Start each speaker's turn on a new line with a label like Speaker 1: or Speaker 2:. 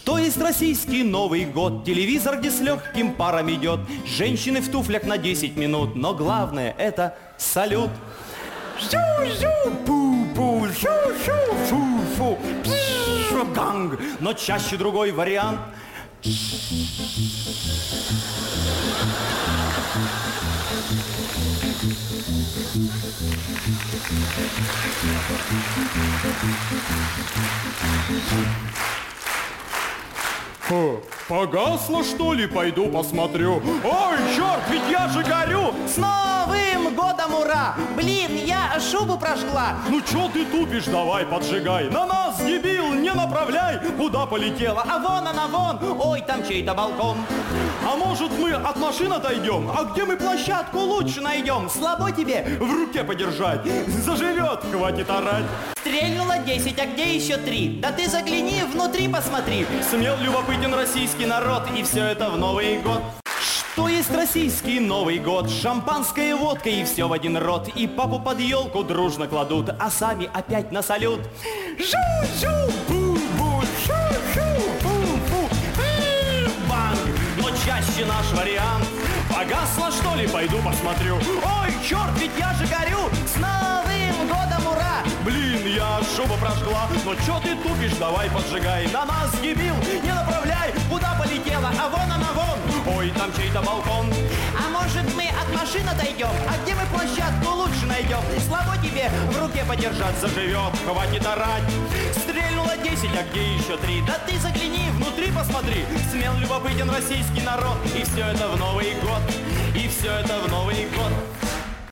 Speaker 1: Что есть российский Новый год? Телевизор, где с легким паром идет, женщины в туфлях на 10 минут, но главное это салют. Жу-жу, пу-пу, шу-шу, фу-фу, пш-ганг. Но чаще другой вариант. Погасло, что ли? Пойду посмотрю. Ой, черт, ведь я же горю!
Speaker 2: С Новым годом, ура! Блин, я шубу прожгла.
Speaker 1: Ну чё ты тупишь? Давай, поджигай. На нас, дебил, не направляй. Куда полетела?
Speaker 2: А вон она, вон! Ой, там чей-то балкон.
Speaker 1: А может, мы от машин отойдем? А где мы площадку лучше найдем?
Speaker 2: Слабо тебе?
Speaker 1: В руке подержать. Заживет, хватит орать.
Speaker 2: Стрельнуло 10, а где еще 3? Да ты загляни, внутри посмотри.
Speaker 1: Смел любопытен российский народ, и все это в Новый год. Что есть российский Новый год? Шампанское, водка и все в один рот. И папу под елку дружно кладут, а сами опять на салют. Жу-жу, бу-бу, шу-шу, фу-фу, банг. Но чаще наш вариант. Погасло, что ли? Пойду посмотрю. Ой, черт, ведь я же горю!
Speaker 2: С Новым годом, ура!
Speaker 1: Блин, я шубу прожгла. Но чё ты тупишь? Давай поджигай. На нас, дебил, не направляй.
Speaker 2: Куда полетела? А вон она, вон!
Speaker 1: Ой, там чей-то балкон.
Speaker 2: А может, мы от машин отойдем? А где мы площадку лучше найдем? Слабо тебе в руке подержать.
Speaker 1: Заживет, хватит орать. Стрельнуло 10, а где еще 3?
Speaker 2: Да ты загляни,
Speaker 1: Внутри посмотри. Смел любопытен российский народ. И все это в Новый год. И все это в Новый год.